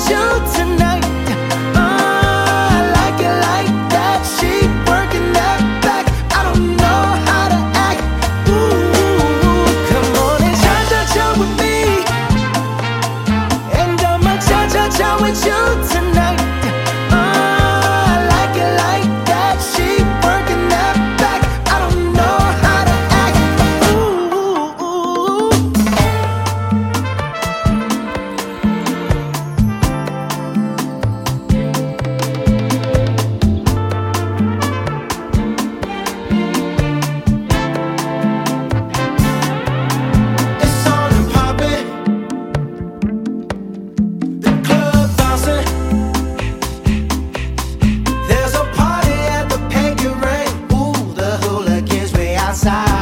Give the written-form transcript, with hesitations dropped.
you tonight. I like it like that. She working that back. I don't know how to act. Ooh, come on and cha-cha-cha with me, and I'ma cha-cha-cha with you tonight. I like it like that. She working that back. I don't know how to act. Ooh. It's on and poppin', the club bouncing. There's a party at the Peggy Ring. Ooh, the hooligans way outside.